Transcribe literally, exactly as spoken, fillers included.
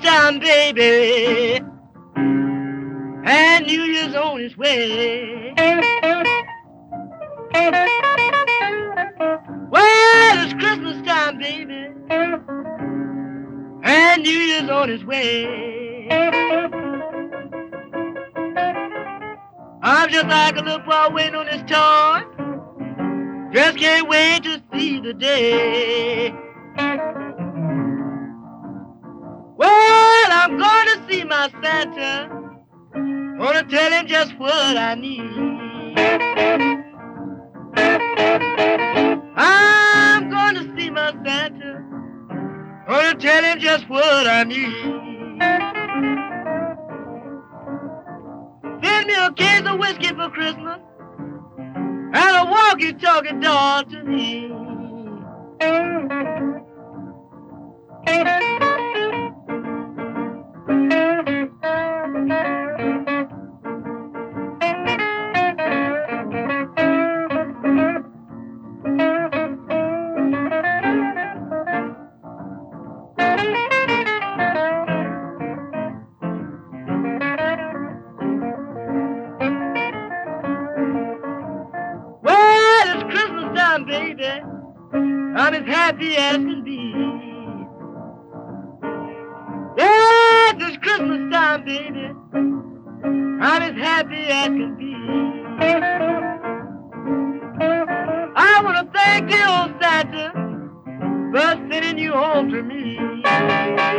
time, baby, and New Year's on its way. Well, it's Christmas time, baby, and New Year's on its way. I'm just like a little boy waiting on his toy. Just can't wait to see the day. Well, I'm going to see my Santa. Gonna tell him just what I need. I'm gonna see my Santa. Gonna tell him just what I need. Send me a case of whiskey for Christmas and a walkie-talkie doll to me. Baby, I'm as happy as can be. Yes, it's Christmas time, baby. I'm as happy as can be. I want to thank the old Santa for sending you home to me.